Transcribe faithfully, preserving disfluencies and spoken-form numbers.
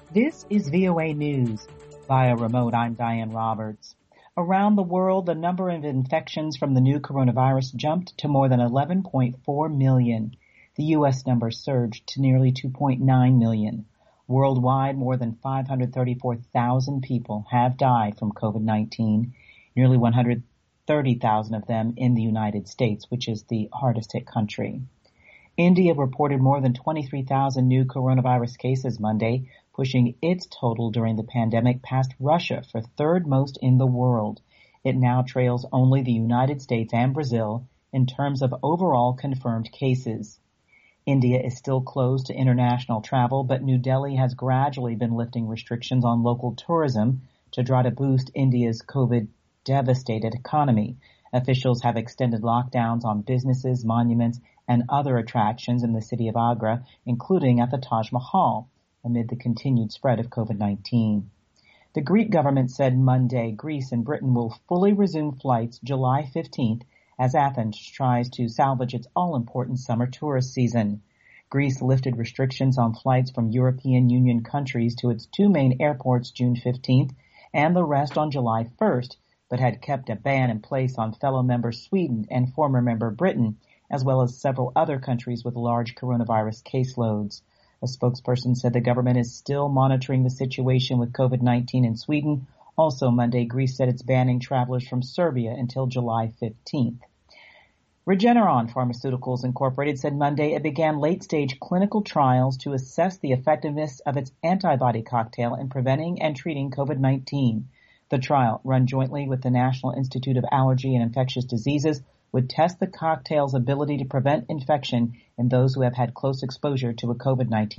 This is V O A News. Via remote, I'm Diane Roberts. Around the world, the number of infections from the new coronavirus jumped to more than eleven point four million. The U S number surged to nearly two point nine million. Worldwide, more than five hundred thirty-four thousand people have died from COVID nineteen, nearly one hundred thirty thousand of them in the United States, which is the hardest hit country. India reported more than twenty-three thousand new coronavirus cases Monday, pushing its total during the pandemic past Russia for third most in the world. It now trails only the United States and Brazil in terms of overall confirmed cases. India is still closed to international travel, but New Delhi has gradually been lifting restrictions on local tourism to try to boost India's COVID-devastated economy. Officials have extended lockdowns on businesses, monuments, and other attractions in the city of Agra, including at the Taj Mahal, amid the continued spread of COVID nineteen. The Greek government said Monday Greece and Britain will fully resume flights July fifteenth as Athens tries to salvage its all-important summer tourist season. Greece lifted restrictions on flights from European Union countries to its two main airports June fifteenth and the rest on July first, but had kept a ban in place on fellow member Sweden and former member Britain, as well as several other countries with large coronavirus caseloads. A spokesperson said the government is still monitoring the situation with COVID nineteen in Sweden. Also Monday, Greece said it's banning travelers from Serbia until July fifteenth. Regeneron Pharmaceuticals Incorporated said Monday it began late-stage clinical trials to assess the effectiveness of its antibody cocktail in preventing and treating COVID nineteen. The trial, run jointly with the National Institute of Allergy and Infectious Diseases, would test the cocktail's ability to prevent infection in those who have had close exposure to a COVID nineteen